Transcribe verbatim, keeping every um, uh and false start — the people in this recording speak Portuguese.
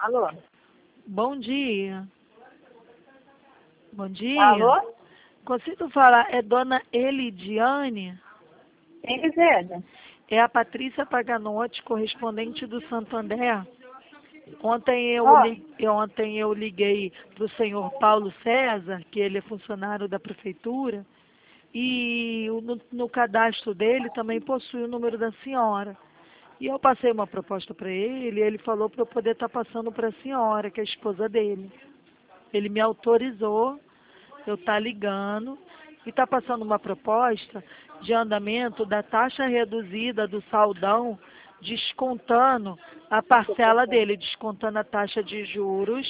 Alô? Bom dia. Bom dia. Alô? Consigo falar, é dona Elidiane? Quem deseja? É a Patrícia Paganotti, correspondente do Santander. Ontem eu, Ó, li- eu- ontem eu liguei para o senhor Paulo César, que ele é funcionário da prefeitura, e o- no, no cadastro dele também possui o número da senhora. E eu passei uma proposta para ele, e ele falou para eu poder estar passando para a senhora, que é a esposa dele. Ele me autorizou, eu estar ligando, e está passando uma proposta de andamento da taxa reduzida do saldão, descontando a parcela dele, descontando a taxa de juros